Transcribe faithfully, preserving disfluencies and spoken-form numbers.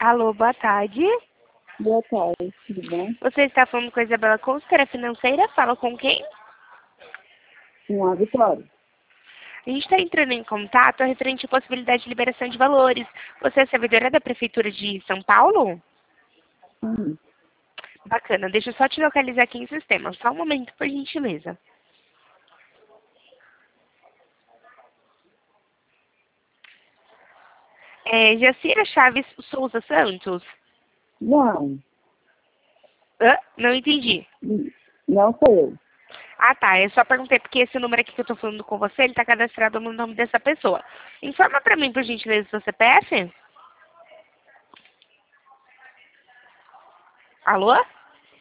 Alô, boa tarde. Boa tarde, tudo bom? Você está falando com a Isabela Consultora Financeira? Fala com quem? Com a Vitória. A gente está entrando em contato referente à possibilidade de liberação de valores. Você é servidora da Prefeitura de São Paulo? Sim. Bacana, deixa eu só te localizar aqui em sistema. Só um momento, por gentileza. É, Jacira Chaves Souza Santos? Não, Hã? Não entendi. não sou eu. Ah, tá. Eu só perguntei porque esse número aqui que eu tô falando com você, ele tá cadastrado no nome dessa pessoa. Informa pra mim, por gentileza, o seu C P F? Alô?